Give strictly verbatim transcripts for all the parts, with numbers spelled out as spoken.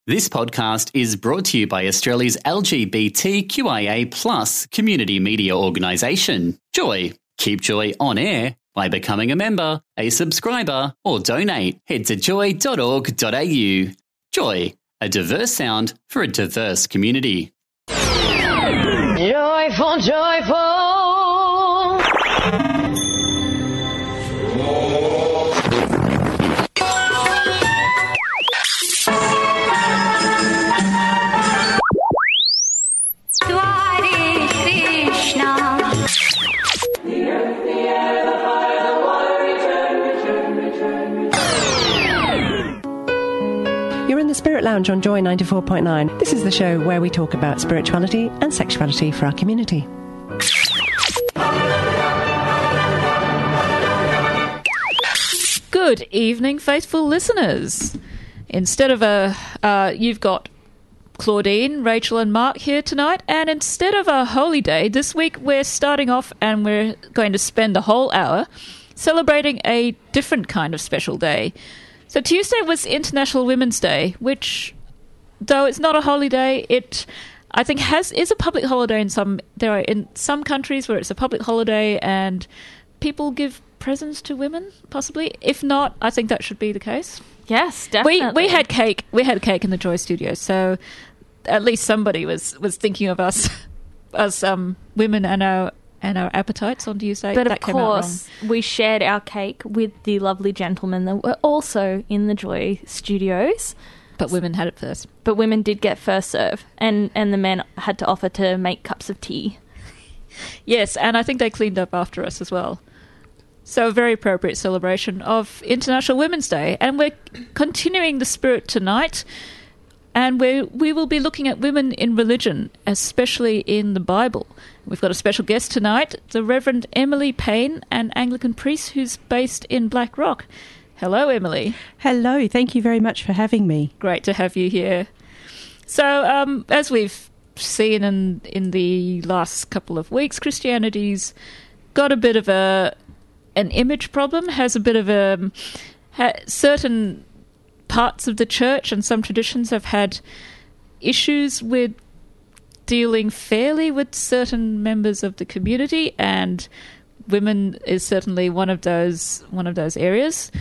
This podcast is brought to you by Australia's L G B T Q I A plus community media organisation, Joy. Keep Joy on air by becoming a member, a subscriber, or donate. Head to joy dot org dot a u. Joy, a diverse sound for a diverse community. Joyful, joyful. You're in the Spirit Lounge on Joy ninety-four point nine. This is the show where we talk about spirituality and sexuality for our community. Good evening, faithful listeners. Instead of a, uh, you've got Claudine, Rachel and Mark here tonight, and instead of a holy day, this week we're starting off and we're going to spend the whole hour celebrating a different kind of special day. So Tuesday was International Women's Day, which, though it's not a holy day, it I think has is a public holiday in some there are in some countries where it's a public holiday and people give presents to women, possibly. If not, I think that should be the case. Yes, definitely. We we had cake. We had cake in the Joy Studio, so at least somebody was, was thinking of us as um, women and our and our appetites on Tuesday. But that of came out course, wrong. we shared our cake with the lovely gentlemen that were also in the Joy Studios. But women had it first. But women did get first serve, and, and the men had to offer to make cups of tea. Yes, and I think they cleaned up after us as well. So a very appropriate celebration of International Women's Day. And we're continuing the spirit tonight, and we we will be looking at women in religion, especially in the Bible. We've got a special guest tonight, the Reverend Emily Payne, an Anglican priest who's based in Black Rock. Hello, Emily. Hello, thank you very much for having me. Great to have you here. So, um, as we've seen in, in the last couple of weeks, Christianity's got a bit of a an image problem, has a bit of a... Ha, certain parts of the church and some traditions have had issues with dealing fairly with certain members of the community, and women is certainly one of those one of those areas.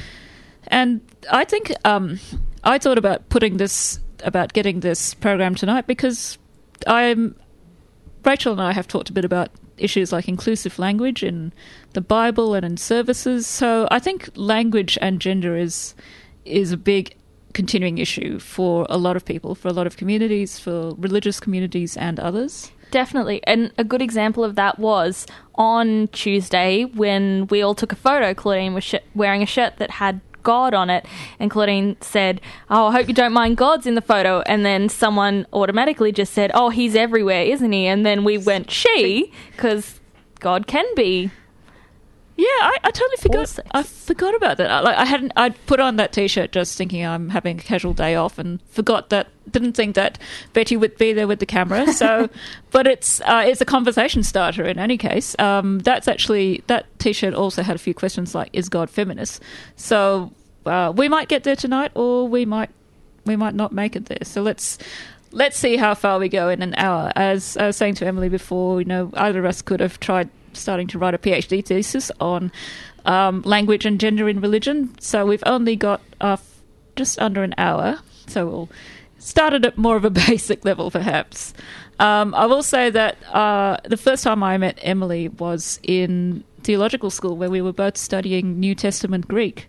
And I think um, I thought about putting this about getting this program tonight because I'm Rachel and I have talked a bit about issues like inclusive language in the Bible and in services. So I think language and gender is is a big continuing issue for a lot of people, for a lot of communities, for religious communities and others. Definitely. And a good example of that was on Tuesday when we all took a photo. Claudine was sh- wearing a shirt that had God on it, and Claudine said, "Oh, I hope you don't mind God's in the photo." And then someone automatically just said, "Oh, he's everywhere, isn't he?" And then we went, "She," because God can be. Yeah, I, I totally forgot. I forgot about that. I, like, I hadn't. I put on that T-shirt just thinking I'm having a casual day off, and forgot that. Didn't think that Betty would be there with the camera. So, but it's uh, it's a conversation starter in any case. Um, that's actually that T-shirt also had a few questions like, "Is God feminist?" So uh, we might get there tonight, or we might we might not make it there. So let's. Let's see how far we go in an hour. As I was saying to Emily before, you know, either of us could have tried starting to write a PhD thesis on um, language and gender in religion. So we've only got uh, just under an hour. So we'll start it at more of a basic level, perhaps. Um, I will say that uh, the first time I met Emily was in theological school, where we were both studying New Testament Greek.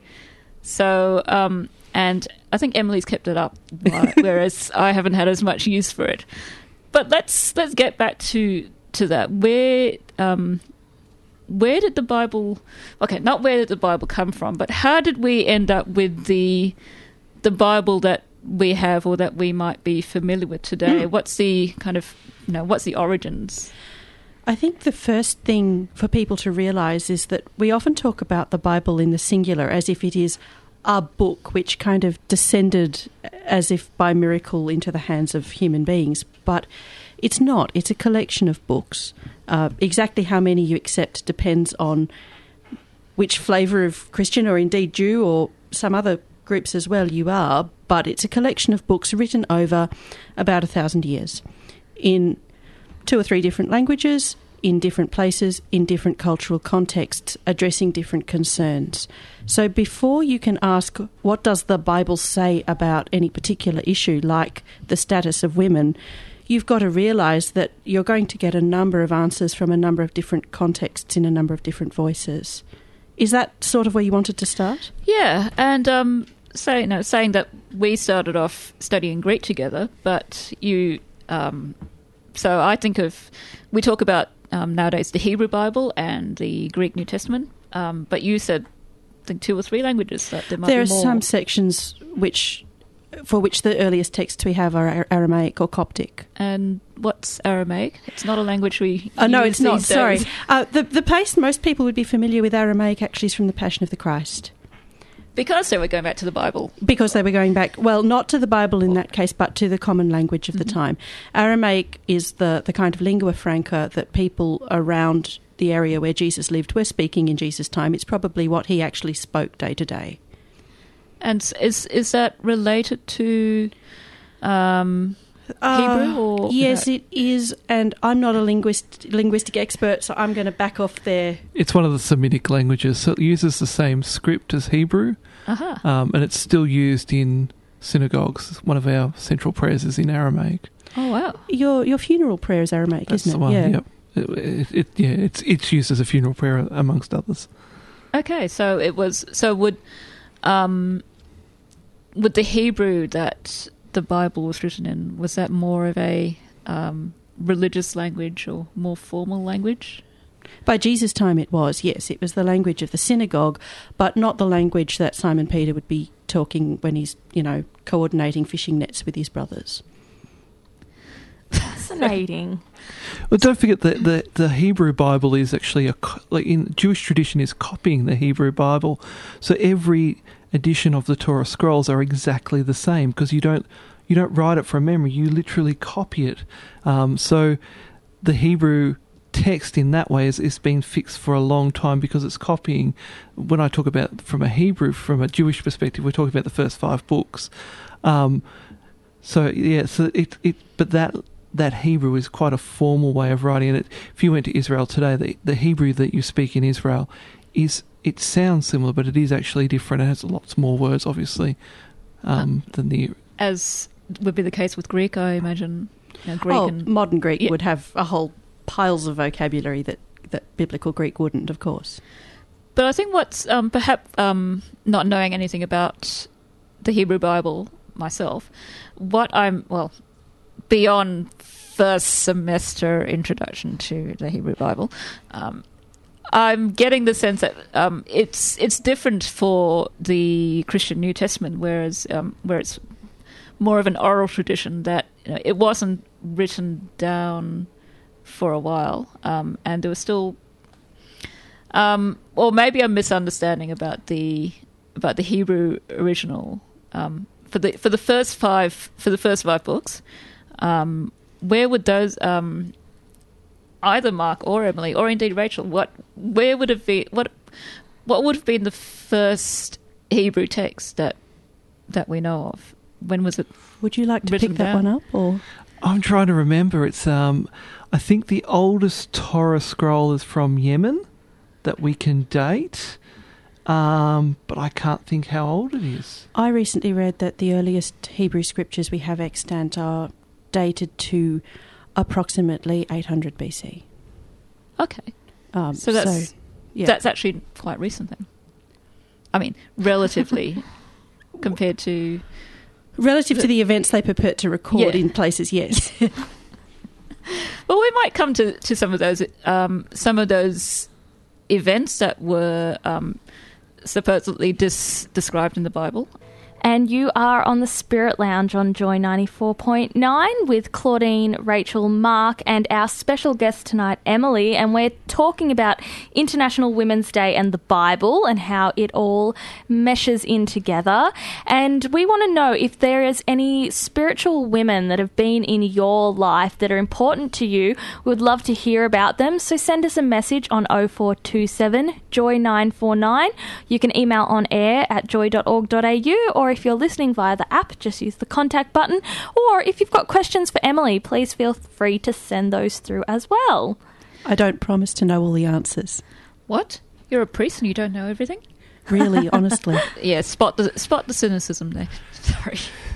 So... Um, And I think Emily's kept it up, whereas I haven't had as much use for it. But let's let's get back to to that. Where um, where did the Bible? Okay, not where did the Bible come from, but how did we end up with the the Bible that we have, or that we might be familiar with today? Mm. What's the kind of you know what's the origins? I think the first thing for people to realise is that we often talk about the Bible in the singular as if it is a book which kind of descended as if by miracle into the hands of human beings. But it's not. It's a collection of books. Uh, exactly how many you accept depends on which flavour of Christian or indeed Jew or some other groups as well you are. but it's a collection of books written over about a thousand years in two or three different languages, in different places, in different cultural contexts, addressing different concerns. So before you can ask, what does the Bible say about any particular issue, like the status of women, you've got to realise that you're going to get a number of answers from a number of different contexts in a number of different voices. Is that sort of where you wanted to start? Yeah, and um, so, you know, saying that we started off studying Greek together, but you... Um, so I think of... We talk about Um, nowadays the Hebrew Bible and the Greek New Testament, um, but you said I think two or three languages that there might there be more. There are some sections which, for which the earliest texts we have are Aramaic or Coptic. And what's Aramaic? It's not a language we Oh no, use it's not. these Sorry, days. uh, the the place most people would be familiar with Aramaic actually is from the Passion of the Christ. Because they were going back to the Bible. Because they were going back, well, not to the Bible in that case, but to the common language of the Mm-hmm. time. Aramaic is the, the kind of lingua franca that people around the area where Jesus lived were speaking in Jesus' time. It's probably what he actually spoke day to day. And is is that related to um, Uh, Hebrew? Or yes, no? it is, and I'm not a linguist, linguistic expert, so I'm going to back off there. It's one of the Semitic languages, so it uses the same script as Hebrew, Uh-huh. um, and it's still used in synagogues. One of our central prayers is in Aramaic. Oh wow! Your your funeral prayer is Aramaic, That's isn't the it? one. Yeah. Yep. It, it, it, yeah, it's it's used as a funeral prayer amongst others. Okay, so it was. So would um, would the Hebrew that the Bible was written in, was that more of a um, religious language or more formal language? By Jesus' time it was, yes. It was the language of the synagogue, but not the language that Simon Peter would be talking when he's, you know, coordinating fishing nets with his brothers. Fascinating. Well, don't forget that the, the Hebrew Bible is actually, a co- like in Jewish tradition, is copying the Hebrew Bible. So every edition of the Torah scrolls are exactly the same because you don't you don't write it from memory. You literally copy it. Um, so the Hebrew text in that way is, is been fixed for a long time because it's copying. When I talk about from a Hebrew, from a Jewish perspective, we're talking about the first five books. Um, so yeah, so it it but that. that Hebrew is quite a formal way of writing it. If you went to Israel today, the, the Hebrew that you speak in Israel is, it sounds similar, but it is actually different. It has lots more words, obviously, um, than the... As would be the case with Greek, I imagine. You know, Greek oh, and modern Greek yeah. would have a whole piles of vocabulary that, that biblical Greek wouldn't, of course. But I think what's um, perhaps um, not knowing anything about the Hebrew Bible myself, what I'm, well, beyond first semester introduction to the Hebrew Bible, um, I'm getting the sense that um, it's it's different for the Christian New Testament, whereas um, where it's more of an oral tradition that you know, it wasn't written down for a while, um, and there was still, um, or maybe I'm misunderstanding about the about the Hebrew original um, for the for the first five for the first five books. Um, where would those, um, either Mark or Emily, or indeed Rachel, what, where would it be, what, what would have been the first Hebrew text that that we know of? When was it? Would you like to written pick that down? one up, or? I'm trying to remember. It's, um, I think the oldest Torah scroll is from Yemen that we can date, um, but I can't think how old it is. I recently read that the earliest Hebrew scriptures we have extant are dated to approximately eight hundred B C. Okay. Um, So that's so, yeah. that's actually quite recent then. I mean, relatively compared to Relative to the events they purport to record Yeah. in places, yes. Well, we might come to, to some of those um, some of those events that were um, supposedly dis- described in the Bible. And you are on the Spirit Lounge on Joy ninety-four point nine with Claudine, Rachel, Mark, and our special guest tonight, Emily. And we're talking about International Women's Day and the Bible and how it all meshes in together. And we want to know if there is any spiritual women that have been in your life that are important to you. We would love to hear about them. So send us a message on oh four two seven, joy nine four nine. You can email on air at joy dot org dot a u, or if you're listening via the app, just use the contact button. Or if you've got questions for Emily, please feel free to send those through as well. I don't promise to know all the answers. What? You're a priest and you don't know everything? Really, honestly. Yeah, spot the spot the cynicism there. Sorry.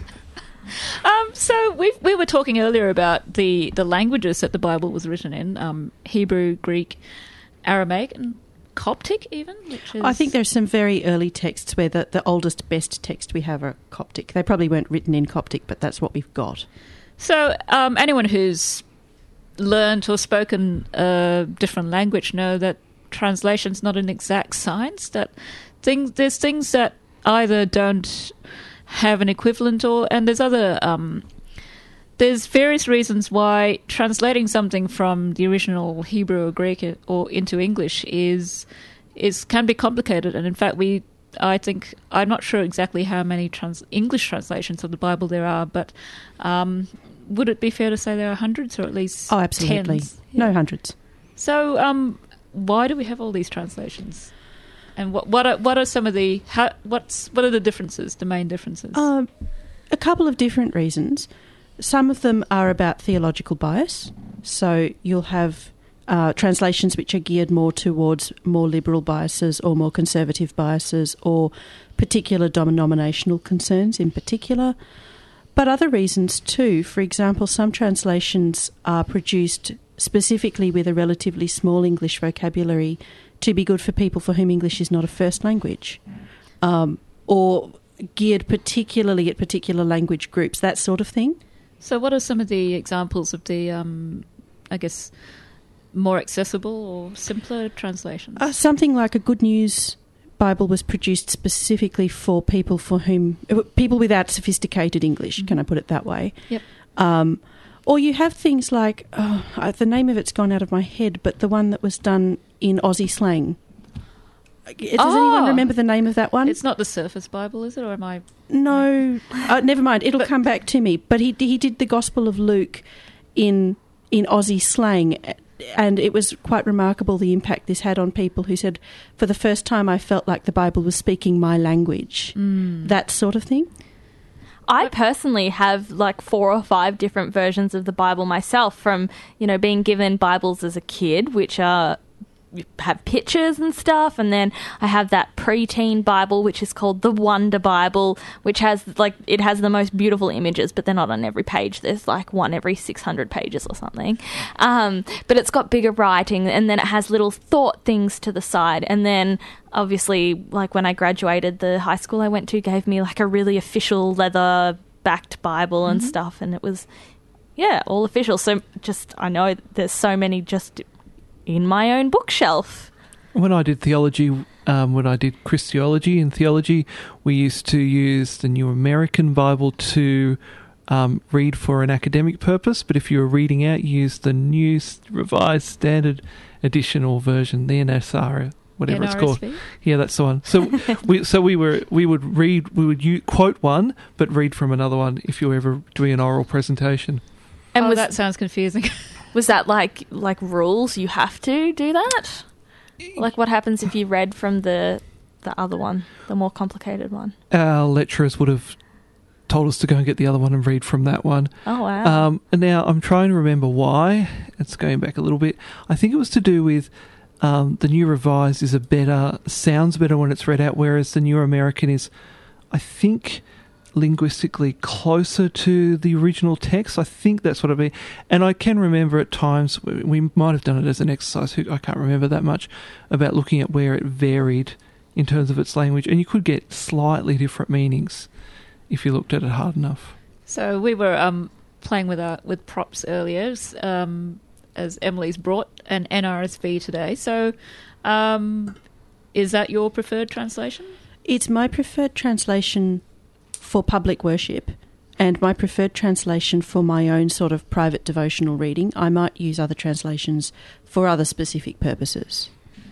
Um, so we we were talking earlier about the, the languages that the Bible was written in, um, Hebrew, Greek, Aramaic, and Coptic even. Which is... I think there's some very early texts where the, the oldest, best text we have are Coptic. They probably weren't written in Coptic, but that's what we've got. So um, anyone who's learned or spoken a different language know that translation's not an exact science, that things there's things that either don't have an equivalent or and there's other um, there's various reasons why translating something from the original Hebrew or Greek or into English is is can be complicated. And in fact, we I think I'm not sure exactly how many trans, English translations of the Bible there are, but um, would it be fair to say there are hundreds or at least oh absolutely tens? No, hundreds. So um, why do we have all these translations? And what what are what are some of the how, what's what are the differences? The main differences? Um, a couple of different reasons. Some of them are about theological bias. So you'll have uh, translations which are geared more towards more liberal biases or more conservative biases or particular denominational concerns in particular. But other reasons too. For example, some translations are produced specifically with a relatively small English vocabulary to be good for people for whom English is not a first language, um, or geared particularly at particular language groups, that sort of thing. So what are some of the examples of the, um, I guess, more accessible or simpler translations? Uh, something like a Good News Bible was produced specifically for people for whom, people without sophisticated English, mm-hmm. Can I put it that way? Yep. Um, or you have things like, oh, the name of it's gone out of my head, but the one that was done in Aussie slang. Does oh, anyone remember the name of that one? It's not the Surface Bible, is it? Or am I... No. uh, never mind. It'll but, come back to me. But he he did the Gospel of Luke in in Aussie slang, and it was quite remarkable the impact this had on people who said, for the first time I felt like the Bible was speaking my language. Mm. That sort of thing. I personally have like four or five different versions of the Bible myself, from, you know, being given Bibles as a kid, which are have pictures and stuff, and then I have that preteen Bible which is called the Wonder Bible, which has like it has the most beautiful images, but they're not on every page. There's like one every six hundred pages or something, um, but it's got bigger writing, and then it has little thought things to the side. And then obviously, like when I graduated, the high school I went to gave me like a really official leather backed Bible and mm-hmm. stuff, and it was yeah all official. So just I know there's so many just in my own bookshelf. When I did theology, um, when I did Christology and theology, we used to use the New American Bible to um, read for an academic purpose, but if you were reading out, you used the New Revised Standard Edition or version, the N S R, whatever N R S V? It's called. Yeah, that's the one. So we so we were we would read we would u- quote one, but read from another one if you were ever doing an oral presentation. And oh, was, that sounds confusing. Was that like like rules? You have to do that? Like what happens if you read from the the other one, the more complicated one? Our lecturers would have told us to go and get the other one and read from that one. Oh, wow. Um, and now I'm trying to remember why. It's going back a little bit. I think it was to do with um, the New Revised is a better, sounds better when it's read out, whereas the New American is, I think, linguistically closer to the original text. I think that's what I mean. And I can remember at times, we might have done it as an exercise, I can't remember that much, about looking at where it varied in terms of its language. And you could get slightly different meanings if you looked at it hard enough. So we were um, playing with our, with props earlier, um, as Emily's brought an N R S V today. So um, is that your preferred translation? It's my preferred translation for public worship, and my preferred translation for my own sort of private devotional reading. I might use other translations for other specific purposes.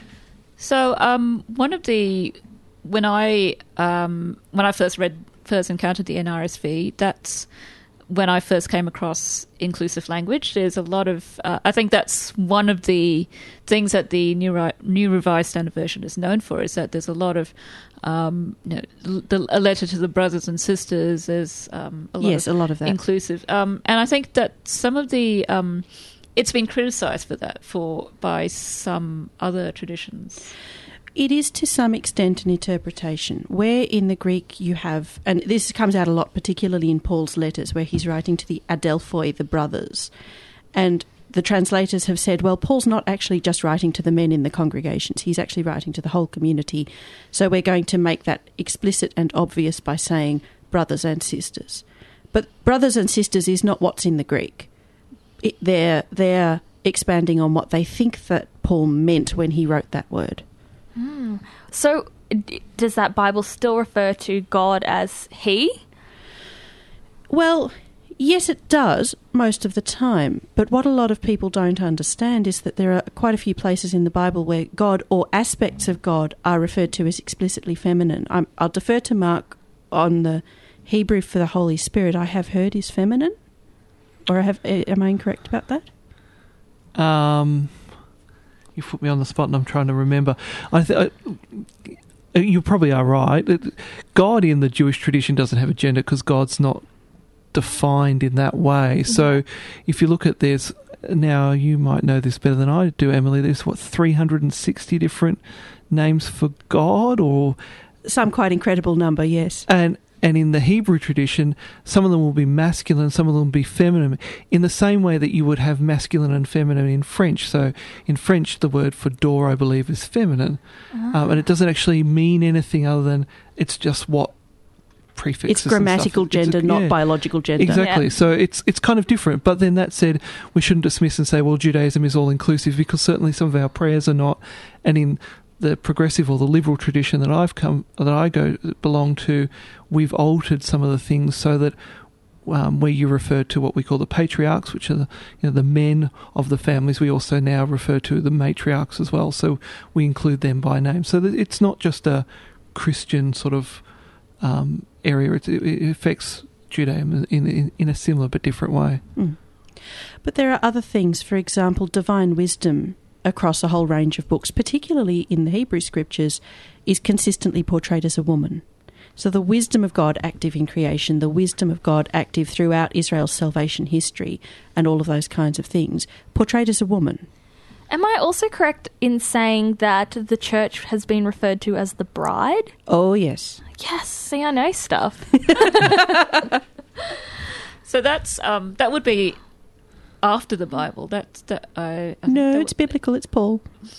So um, one of the when I um, when I first read first encountered the N R S V, that's when I first came across inclusive language, there's a lot of, uh, I think that's one of the things that the New, Ri- New Revised Standard Version is known for, is that there's a lot of, um, you know, the, a letter to the brothers and sisters, there's um, a lot yes, of a lot of that. inclusive. Um, and I think that some of the, um, it's been criticised for that for by some other traditions. It is to some extent an interpretation, where in the Greek you have, and this comes out a lot, particularly in Paul's letters, where he's writing to the Adelphoi, the brothers, and the translators have said, well, Paul's not actually just writing to the men in the congregations, he's actually writing to the whole community, so we're going to make that explicit and obvious by saying brothers and sisters. But brothers and sisters is not what's in the Greek. It, they're, they're expanding on what they think that Paul meant when he wrote that word. Mm. So, d- does that Bible still refer to God as He? Well, yes, it does most of the time. But what a lot of people don't understand is that there are quite a few places in the Bible where God or aspects of God are referred to as explicitly feminine. I'm, I'll defer to Mark on the Hebrew for the Holy Spirit. I have heard is feminine, or I have, am I incorrect about that? Um. You put me on the spot and I'm trying to remember. I th- I, you probably are right. God in the Jewish tradition doesn't have a gender because God's not defined in that way. Mm-hmm. So if you look at this, now you might know this better than I do, Emily, there's what, three hundred sixty different names for God, or some quite incredible number, yes. And And in the Hebrew tradition, some of them will be masculine, some of them will be feminine, in the same way that you would have masculine and feminine in French. So in French, the word for door, I believe, is feminine. Uh-huh. Um, and it doesn't actually mean anything other than it's just what prefixes. It's grammatical gender, it's a, not yeah, biological gender. Exactly. Yeah. So it's it's kind of different. But then that said, we shouldn't dismiss and say, well, Judaism is all inclusive, because certainly some of our prayers are not. And in the progressive or the liberal tradition that I've come, that I go belong to, we've altered some of the things so that um, where you refer to what we call the patriarchs, which are the, you know, the men of the families, we also now refer to the matriarchs as well. So we include them by name. So that it's not just a Christian sort of um, area; it, it affects Judaism in, in in a similar but different way. Mm. But there are other things. For example, divine wisdom across a whole range of books, particularly in the Hebrew scriptures, is consistently portrayed as a woman. So the wisdom of God active in creation, the wisdom of God active throughout Israel's salvation history, and all of those kinds of things, portrayed as a woman. Am I also correct in saying that the church has been referred to as the bride? Oh, yes. Yes, see, I know stuff. So that's um, that would be after the Bible. That's that. I, I no, that it's biblical. It's Paul.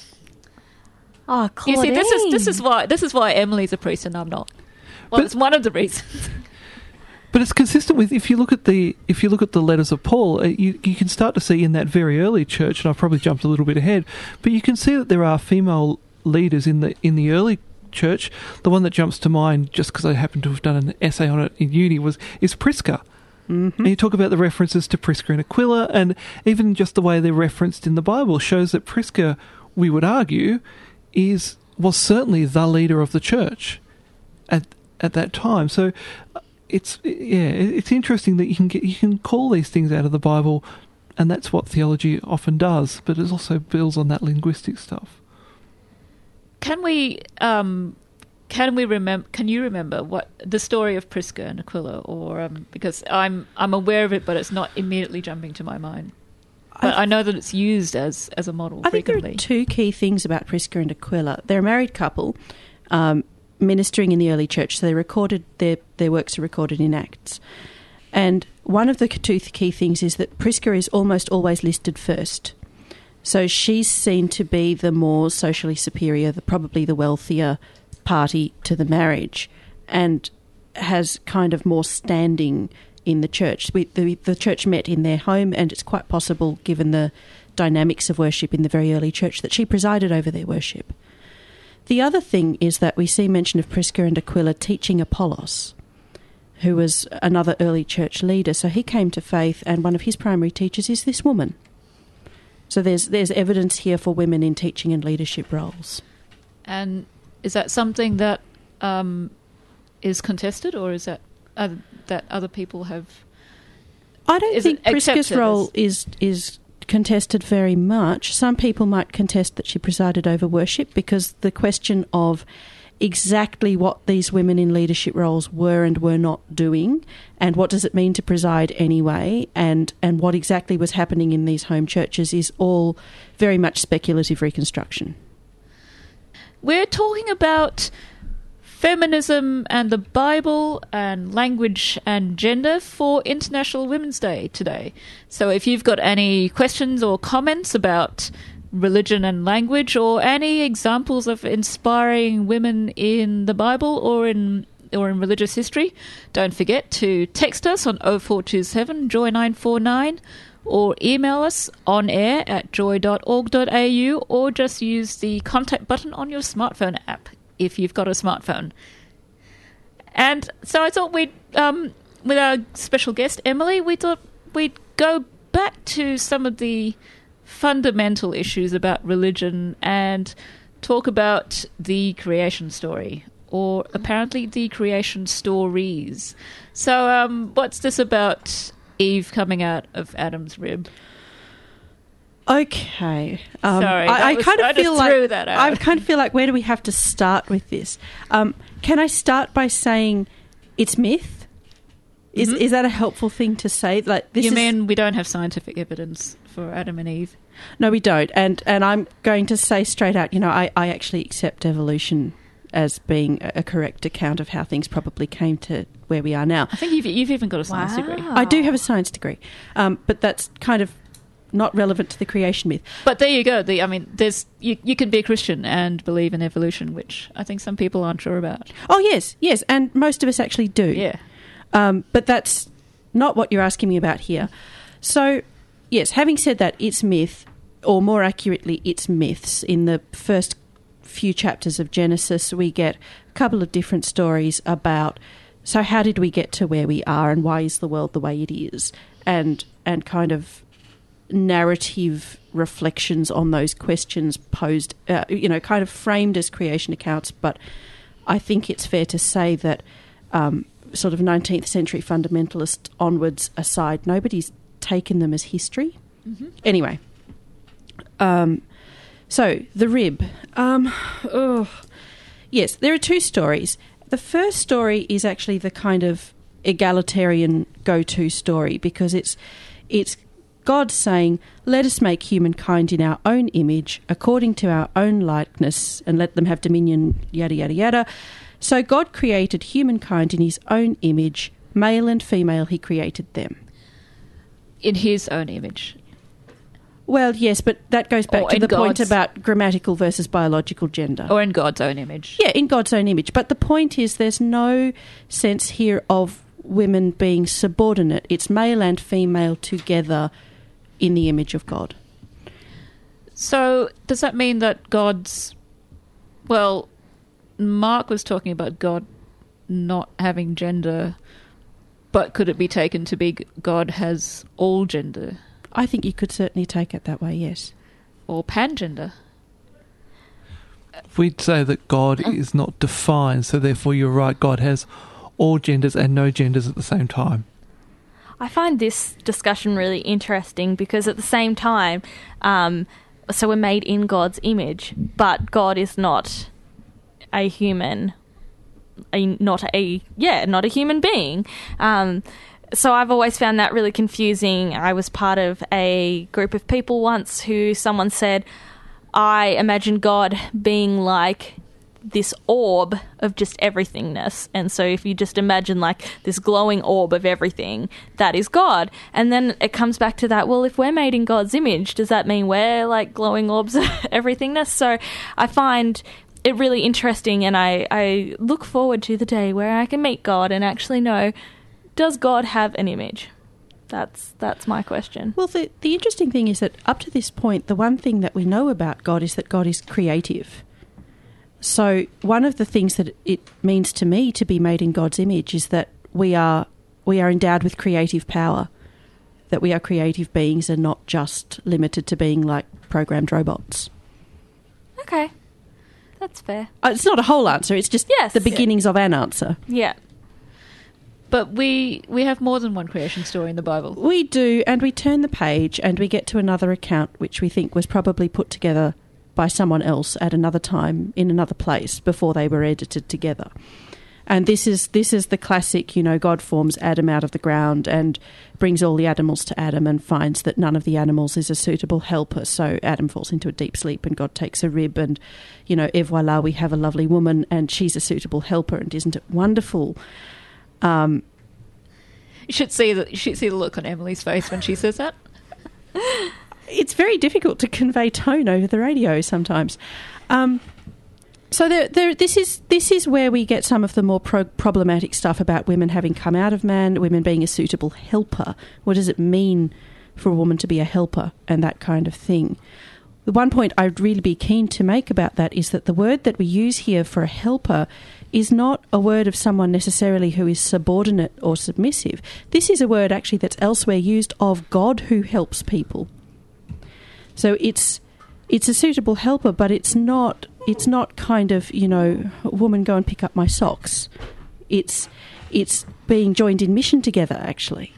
Oh, Claudine. You see, this is this is why this is why Emily's a priest and I'm not. Well, But- it's one of the reasons. But it's consistent with, if you look at the if you look at the letters of Paul, uh, you you can start to see in that very early church, and I've probably jumped a little bit ahead, but you can see that there are female leaders in the in the early church. The one that jumps to mind, just because I happen to have done an essay on it in uni, was is Prisca. Mm-hmm. And you talk about the references to Prisca and Aquila, and even just the way they're referenced in the Bible shows that Prisca, we would argue, is was certainly the leader of the church at at that time. So it's yeah, it's interesting that you can get you can call these things out of the Bible, and that's what theology often does. But it also builds on that linguistic stuff. Can we um, can we remember? Can you remember what the story of Prisca and Aquila, or um, because I'm I'm aware of it, but it's not immediately jumping to my mind. But I, I know that it's used as as a model I think frequently. there are two key things about Prisca and Aquila. They're a married couple, um, ministering in the early church. So they recorded their their works are recorded in Acts, and one of the two key things is that Prisca is almost always listed first. So she's seen to be the more socially superior, the probably the wealthier party to the marriage, and has kind of more standing in the church. We, the, the church met in their home, and it's quite possible, given the dynamics of worship in the very early church, that she presided over their worship. The other thing is that we see mention of Prisca and Aquila teaching Apollos, who was another early church leader. So he came to faith, and one of his primary teachers is this woman. So there's there's evidence here for women in teaching and leadership roles. And is that something that um, is contested, or is that uh, that other people have I don't is think it Prisca's accepted role as- is is contested very much. Some people might contest that she presided over worship because the question of exactly what these women in leadership roles were and were not doing, and what does it mean to preside anyway, and, and what exactly was happening in these home churches is all very much speculative reconstruction. We're talking about feminism and the Bible and language and gender for International Women's Day today. So if you've got any questions or comments about religion and language, or any examples of inspiring women in the Bible or in or in religious history, don't forget to text us on oh four two seven, joy nine four nine, or email us on air at joy dot org dot a u, or just use the contact button on your smartphone app if you've got a smartphone. And so I thought we'd, um, with our special guest Emily, we thought we'd go back to some of the fundamental issues about religion and talk about the creation story, or apparently the creation stories. So um, what's this about Eve coming out of Adam's rib? Okay. Um, Sorry, I, I was, kind of I just feel threw like that out. I kind of feel like where do we have to start with this? Um, can I start by saying it's myth? Is Mhm. is that a helpful thing to say? Like this You is, mean we don't have scientific evidence for Adam and Eve? No, we don't. And and I'm going to say straight out, you know, I, I actually accept evolution as being a, a correct account of how things probably came to where we are now. I think you've, you've even got a science degree. I do have a science degree, um, but that's kind of not relevant to the creation myth. But there you go. The, I mean, there's you, you can be a Christian and believe in evolution, which I think some people aren't sure about. Oh, yes, yes, and most of us actually do. Yeah. Um, but that's not what you're asking me about here. So, yes, having said that, it's myth, or more accurately, it's myths. In the first few chapters of Genesis, we get a couple of different stories about, so how did we get to where we are, and why is the world the way it is, and and kind of narrative reflections on those questions posed, uh, you know, kind of framed as creation accounts. But I think it's fair to say that um, sort of nineteenth century fundamentalist onwards aside, nobody's taken them as history. Mm-hmm. Anyway, um, so the rib. Um, oh, yes, there are two stories. The first story is actually the kind of egalitarian go-to story, because it's it's God saying, let us make humankind in our own image, according to our own likeness, and let them have dominion, yada, yada, yada. So God created humankind in his own image, male and female he created them. In his own image. Well, yes, but that goes back Or to in the point God's- about grammatical versus biological gender. Or in God's own image. Yeah, in God's own image. But the point is there's no sense here of women being subordinate. It's male and female together in the image of God. So does that mean that God's... Well, Mark was talking about God not having gender, but could it be taken to be God has all gender? I think you could certainly take it that way, yes. Or pangender? We'd say that God is not defined, so therefore you're right, God has all genders and no genders at the same time. I find this discussion really interesting because at the same time, um, so we're made in God's image, but God is not a human, a, not a, yeah, not a human being. Um, so I've always found that really confusing. I was part of a group of people once who someone said, I imagine God being like this orb of just everythingness. And so if you just imagine like this glowing orb of everything, that is God. And then it comes back to that, well, if we're made in God's image, does that mean we're like glowing orbs of everythingness? So I find it really interesting, and I, I look forward to the day where I can meet God and actually know, does God have an image? That's that's my question. Well, the, the interesting thing is that up to this point, the one thing that we know about God is that God is creative. So one of the things that it means to me to be made in God's image is that we are we are endowed with creative power, that we are creative beings and not just limited to being like programmed robots. Okay, that's fair. Uh, It's not a whole answer, it's just Yes. the beginnings of an answer. Yeah. But we we have more than one creation story in the Bible. We do, and we turn the page and we get to another account which we think was probably put together by someone else at another time in another place before they were edited together. And this is this is the classic, you know, God forms Adam out of the ground and brings all the animals to Adam and finds that none of the animals is a suitable helper. So Adam falls into a deep sleep and God takes a rib and, you know, et voila, we have a lovely woman and she's a suitable helper. And isn't it wonderful? Um, you should see the you should see the look on Emily's face when she says that. It's very difficult to convey tone over the radio sometimes. Um, so there, there, this is this is where we get some of the more pro- problematic stuff about women having come out of man, women being a suitable helper. What does it mean for a woman to be a helper and that kind of thing? The one point I'd really be keen to make about that is that the word that we use here for a helper is not a word of someone necessarily who is subordinate or submissive. This is a word actually that's elsewhere used of God who helps people. So it's it's a suitable helper, but it's not it's not kind of, you know, woman, go and pick up my socks. It's it's being joined in mission together, actually.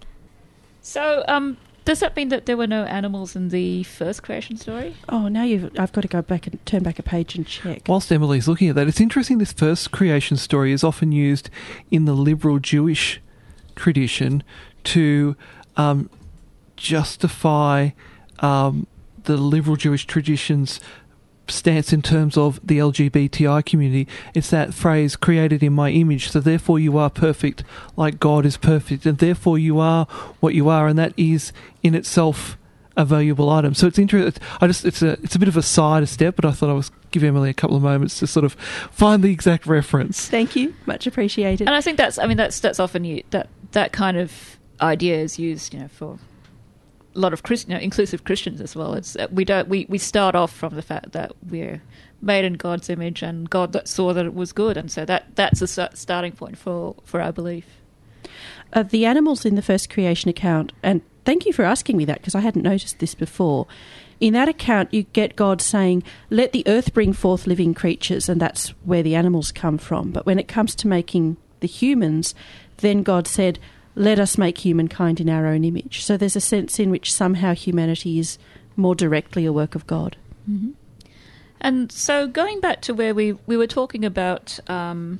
So, um, does that mean that there were no animals in the first creation story? Oh, now you've I've got to go back and turn back a page and check. Whilst Emily's looking at that, it's interesting this first creation story is often used in the liberal Jewish tradition to um, justify um, the liberal Jewish tradition's stance in terms of the L G B T I community. It's that phrase, created in my image, so therefore you are perfect like God is perfect, and therefore you are what you are, and that is in itself a valuable item. So it's interesting. I just it's a it's a bit of a side step, but I thought I was give Emily a couple of moments to sort of find the exact reference. Thank you, much appreciated. And I think that's I mean that's that's often you, that that kind of idea is used, you know, for a lot of Christ, you know, inclusive Christians as well. It's we don't we, we start off from the fact that we're made in God's image, and God that saw that it was good, and so that that's a starting point for for our belief. Uh, the animals in the first creation account, and thank you for asking me that because I hadn't noticed this before. In that account, you get God saying, "Let the earth bring forth living creatures," and that's where the animals come from. But when it comes to making the humans, then God said, "Let us make humankind in our own image." So there's a sense in which somehow humanity is more directly a work of God. Mm-hmm. And so going back to where we, we were talking about um,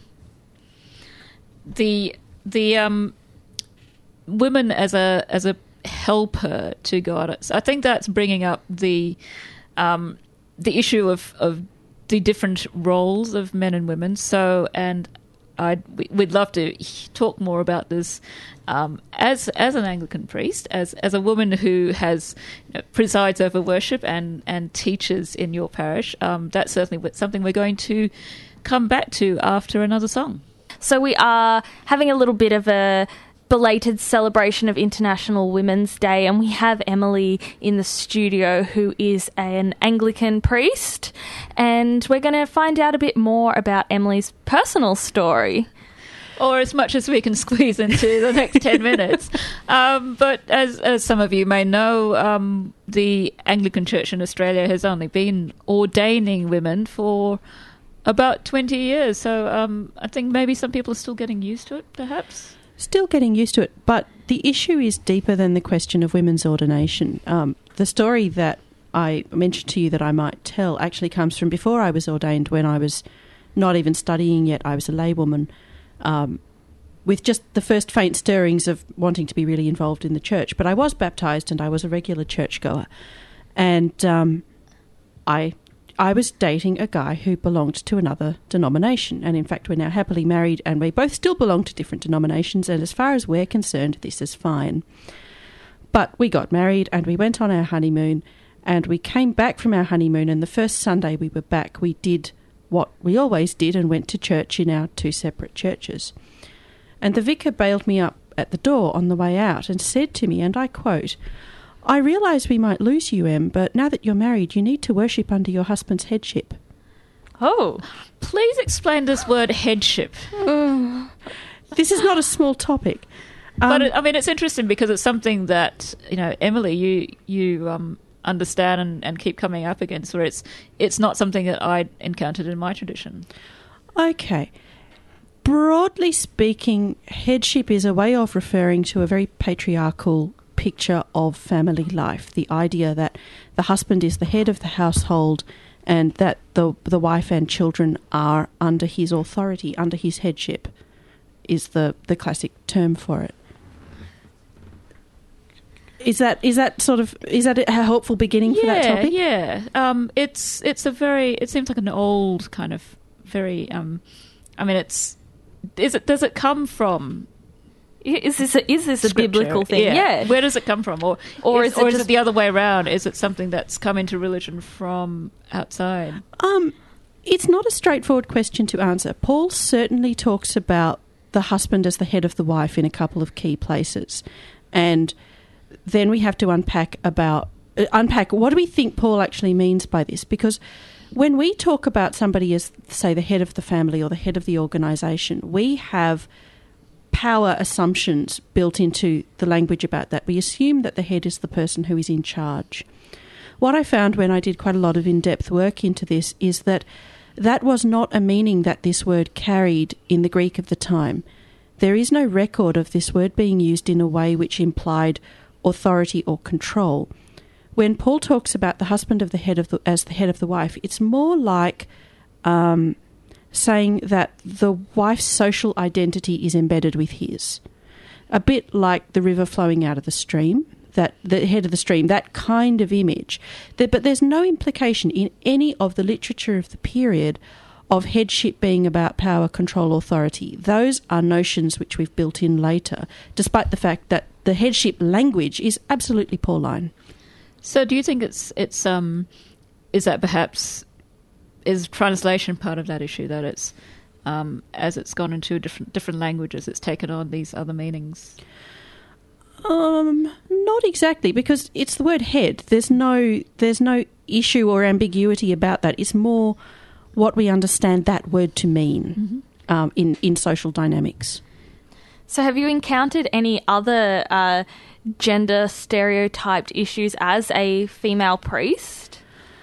the the um, women as a as a helper to God, I think that's bringing up the um, the issue of, of the different roles of men and women. So and. I'd, we'd love to talk more about this um, as as an Anglican priest, as as a woman who has you know, presides over worship and, and teaches in your parish. Um, that's certainly something we're going to come back to after another song. So we are having a little bit of a belated celebration of International Women's Day, and we have Emily in the studio, who is an Anglican priest, and we're going to find out a bit more about Emily's personal story. Or as much as we can squeeze into the next ten minutes. Um, but as, as some of you may know, um, the Anglican Church in Australia has only been ordaining women for about twenty years, so um, I think maybe some people are still getting used to it, perhaps. Still getting used to it, but the issue is deeper than the question of women's ordination. Um, the story that I mentioned to you that I might tell actually comes from before I was ordained, when I was not even studying yet. I was a laywoman um, with just the first faint stirrings of wanting to be really involved in the church. But I was baptised and I was a regular churchgoer. And um, I... I was dating a guy who belonged to another denomination, and in fact we're now happily married and we both still belong to different denominations, and as far as we're concerned this is fine. But we got married and we went on our honeymoon, and we came back from our honeymoon, and the first Sunday we were back we did what we always did and went to church in our two separate churches. And the vicar bailed me up at the door on the way out and said to me, and I quote, "I realise we might lose you, Em, but now that you're married, you need to worship under your husband's headship." Oh, please explain this word headship. Oh, this is not a small topic. Um, but, it, I mean, it's interesting because it's something that, you know, Emily, you you um, understand and, and keep coming up against, where it's, it's not something that I encountered in my tradition. Okay. Broadly speaking, headship is a way of referring to a very patriarchal picture of family life. The idea that the husband is the head of the household and that the the wife and children are under his authority, under his headship, is the, the classic term for it. Is that is that sort of is that a helpful beginning yeah, for that topic? Yeah, um, it's it's a very it seems like an old kind of very. Um, I mean, it's is it does it come from? Is this a, is this a Scripture? biblical thing? Yeah. yeah. Where does it come from, or Or is, is it or is just- it the other way around? Is it something that's come into religion from outside? Um, it's not a straightforward question to answer. Paul certainly talks about the husband as the head of the wife in a couple of key places, and then we have to unpack about uh, unpack what do we think Paul actually means by this, because when we talk about somebody as, say, the head of the family or the head of the organisation, we have power assumptions built into the language about that. We assume that the head is the person who is in charge. What I found when I did quite a lot of in-depth work into this is that that was not a meaning that this word carried in the Greek of the time. There is no record of this word being used in a way which implied authority or control. When Paul talks about the husband of the head of the, as the head of the wife, it's more like um, saying that the wife's social identity is embedded with his. A bit like the river flowing out of the stream, that the head of the stream, that kind of image. That, but there's no implication in any of the literature of the period of headship being about power, control, authority. Those are notions which we've built in later, despite the fact that the headship language is absolutely Pauline. So, do you think it's it's um, is that perhaps is translation part of that issue, that it's um, as it's gone into different different languages, it's taken on these other meanings? Um, not exactly, because it's the word head. There's no there's no issue or ambiguity about that. It's more what we understand that word to mean mm-hmm. um, in in social dynamics. So, have you encountered any other uh, gender stereotyped issues as a female priest?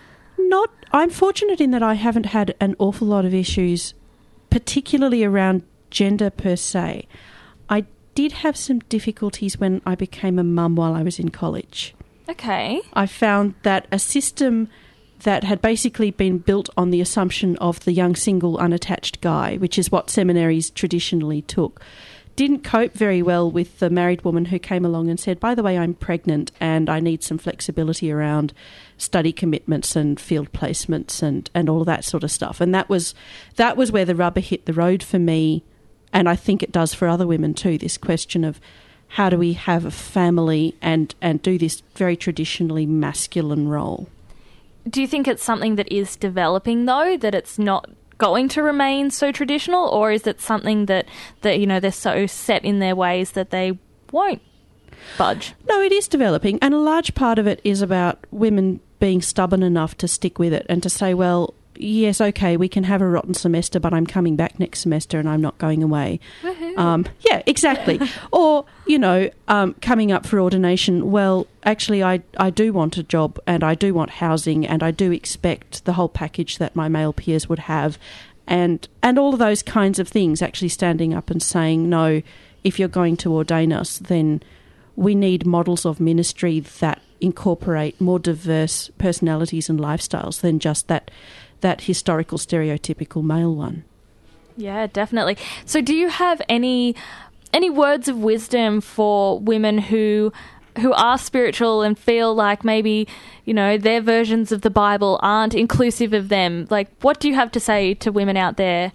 Not. I'm fortunate in that I haven't had an awful lot of issues, particularly around gender per se. I did have some difficulties when I became a mum while I was in college. Okay. I found that a system that had basically been built on the assumption of the young single unattached guy, which is what seminaries traditionally took, didn't cope very well with the married woman who came along and said, by the way, I'm pregnant and I need some flexibility around study commitments and field placements and, and all of that sort of stuff. And that was that was where the rubber hit the road for me, and I think it does for other women too, this question of how do we have a family and, and do this very traditionally masculine role. Do you think it's something that is developing, though, that it's not going to remain so traditional, or is it something that, that you know, they're so set in their ways that they won't budge? No, it is developing, and a large part of it is about women being stubborn enough to stick with it and to say, well, yes, okay, we can have a rotten semester, but I'm coming back next semester and I'm not going away. Um, yeah, exactly. Or, you know, um, coming up for ordination, well, actually, I, I do want a job and I do want housing and I do expect the whole package that my male peers would have, and and all of those kinds of things, actually standing up and saying, no, if you're going to ordain us, then we need models of ministry that incorporate more diverse personalities and lifestyles than just that that historical stereotypical male one. Yeah, definitely. So do you have any any words of wisdom for women who who are spiritual and feel like maybe, you know, their versions of the Bible aren't inclusive of them? Like, what do you have to say to women out there?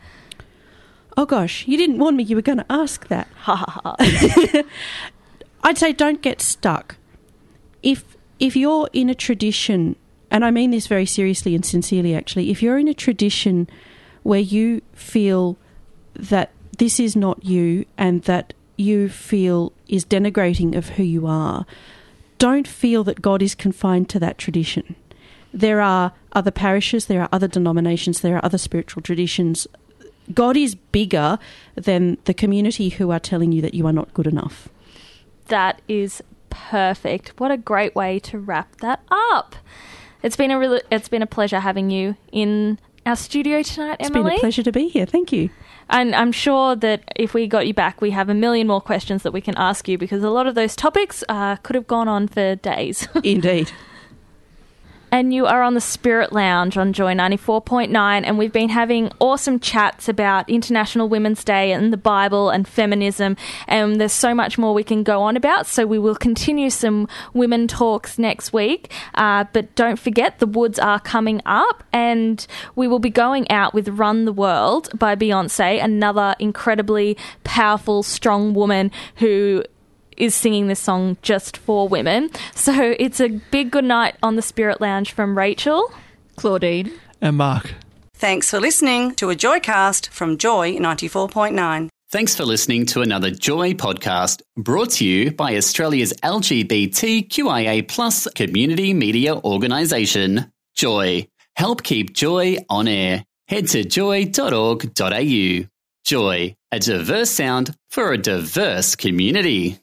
Oh gosh, you didn't warn me you were going to ask that. Ha ha ha. I'd say don't get stuck. If if you're in a tradition, and I mean this very seriously and sincerely actually, if you're in a tradition where you feel that this is not you and that you feel is denigrating of who you are, don't feel that God is confined to that tradition. There are other parishes, there are other denominations, there are other spiritual traditions. God is bigger than the community who are telling you that you are not good enough. That is perfect. What a great way to wrap that up. It's been a really, it's been a pleasure having you in our studio tonight, It's Emily. been a pleasure to be here. Thank you. And I'm sure that if we got you back, we have a million more questions that we can ask you, because a lot of those topics uh, could have gone on for days. Indeed. And you are on the Spirit Lounge on Joy ninety-four point nine, and we've been having awesome chats about International Women's Day and the Bible and feminism, and there's so much more we can go on about, so we will continue some women talks next week. Uh, but don't forget, the Woods are coming up, and we will be going out with Run the World by Beyonce, another incredibly powerful, strong woman who is singing this song just for women. So it's a big good night on the Spirit Lounge from Rachel, Claudine, and Mark. Thanks for listening to a Joycast from Joy ninety-four point nine. Thanks for listening to another Joy podcast brought to you by Australia's L G B T Q I A plus community media organisation, Joy. Help keep Joy on air. Head to joy dot org dot a u. Joy, a diverse sound for a diverse community.